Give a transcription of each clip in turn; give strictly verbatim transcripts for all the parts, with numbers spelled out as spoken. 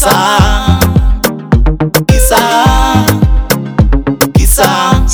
kisa kisa kisa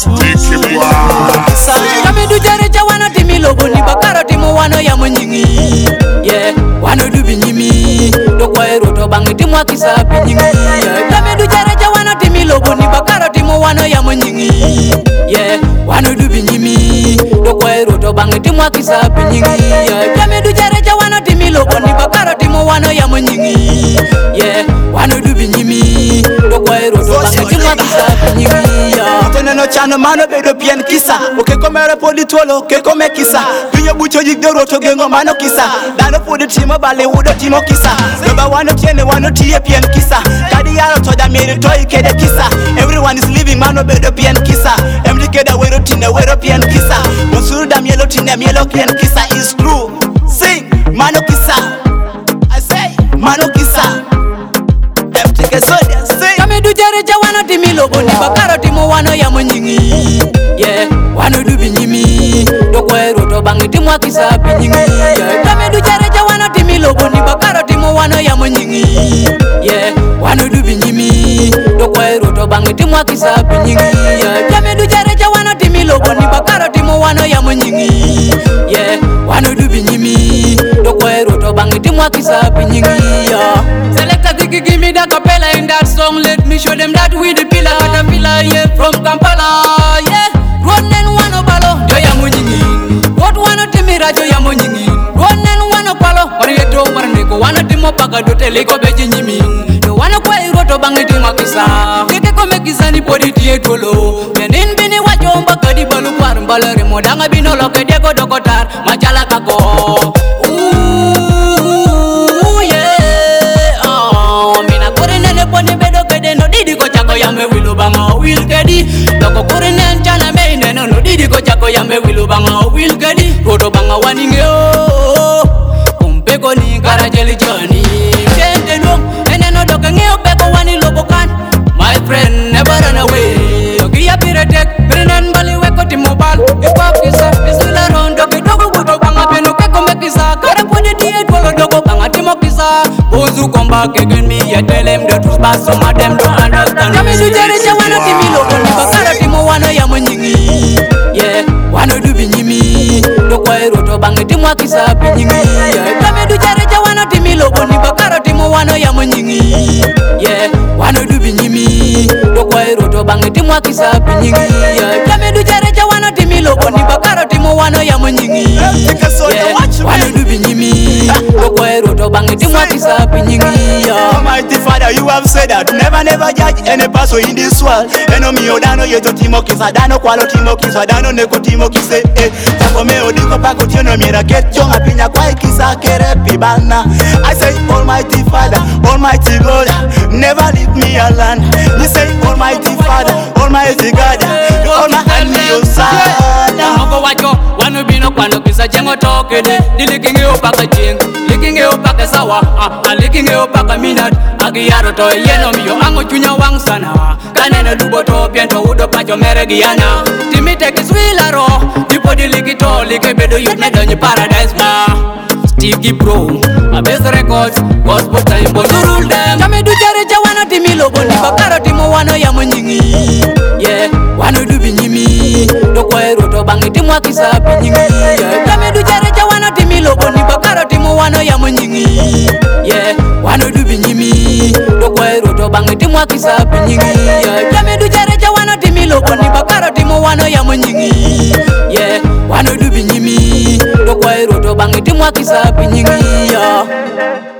kisa kami du jare jawana timi lobo ni bakaro timo wano ya monyingi yeah wano du binyimi do kwa ero to bangi timo kisa binyingi yeah kami du jare jawana timi lobo ni bakaro timo wano ya monyingi yeah wano du binyimi do kwa ero to bangi timo kisa binyingi yeah kami du jare jawana timi lobo ni bakaro timo wano ya monyingi yeah wano du binyimi do kwa ero to bangi timo kisa binyingi yeah no chano mano bedo pien kisa oke komere podi tolo ke kome kisa pinyo bucho jigdoro to gengo mano kisa dano podi timo bale wudo timo kisa loba wano tiene wano tie pien kisa kadi yaro to jamiri to ikede kisa everyone is living mano bedo pien kisa emri keda wero tine wero pien kisa monsuru da mielo tine mielo pien kisa is true sing mano kisa I say mano kisa emtike sodia sing kami du jare jawana timi lobo ni bakaro timo wano ya monyingi yeah wano du binyimi do kwa ero to bangi timo kisa binyingi yeah kami du jare jawana timi lobo ni bakaro timo wano ya monyingi yeah wano du binyimi do kwa ero to bangi timo kisa binyingi yeah kami du jare jawana timi lobo ni bakaro timo wano ya monyingi yeah wano du binyimi do kwa ero to bangi timo kisa binyingi yeah selecta digi give me that capella in that song let me show them that we the pillar the pillar yeah from Kampala yeah ronen wano balo jo ya monyingi what wano timira jo ya monyingi ronen wano palo wana yeto marne ko wana timo paga do tele ko beje nyimi do wana kwa iroto bangi timo kisa keke ko mekisa ni podi tie tolo menin bini wajo mbaka di balu par balare modanga bino loke dego dokotar majala kako ooh yeah oh mina korene ne poni bedo kede no didi ko chako yame wilu banga wil kedi doko korene chana me ne no no didi ko chako yame wilu banga wil kedi roto banga waninge o kumpe ko ni karajeli joni kende no ene no doke ngeo pe ko wani lobokan my friend never run away doki ya piretek brenen bali weko timobal ipakisa isula rondo kidogo buto banga beno keko mekisa kare poni die dolo dogo banga timokisa bozu komba kegen mi ya tell them the truth but some of them don't understand kami du jare jawana timi lobo ni bakara timo wano ya monyingi yeah wano du binyimi do kwa ero to banga timo kisa binyingi yeah kami du jare jawana timi lobo ni bakara timo wano ya monyingi yeah wano du binyimi do kwa ero to banga timo kisa binyingi yeah kami du jare jawana timi lobo ni bakara timo wano ya monyingi yeah wano du binyimi do kwa ero to banga timo kisa binyingi yeah Almighty Father, you have said that never, never judge any person in this world. Eno mi odano yeto timo kisa, dano kwalo timo kisa, dano neko timo kise. Eh, tako me odiko pako tiono mira get chonga pinya kwa kisa kere pibana. I say Almighty Father, Almighty God, never leave me alone. We say Almighty Father, Almighty God, you hold my hand me your side. Moko wacho wanu bino kwano kisa jengo tokede, dilikinge opaka jeng, likinge opaka sawa, ah, likinge opaka minat, agiyaro to yeno miyo ango chunya wang sana, kanene dubo to piento udo pacho mere giyana, timite kiswila ro, tipo dilikito like bedo yut ne donyi paradise ba. Stevie Pro, Abes Records, Gospel Time, Bonurul dem. Kami du jare jawana timi lobo ni bakaro timo wano ya monyingi. Yeah, wano du binyimi, do kwa ero to bangi timo kisa binyingi. Yeah, kami du jare jawana timi lobo ni bakaro timo wano ya monyingi. Yeah, wano du binyimi, do kwa ero to bangi timo kisa binyingi. Yeah, kami du jare jawana timi lobo ni bakaro timo wano ya monyingi. Yeah, wano du binyimi, do kwa ero to bangi timo kisa binyingi. Yeah.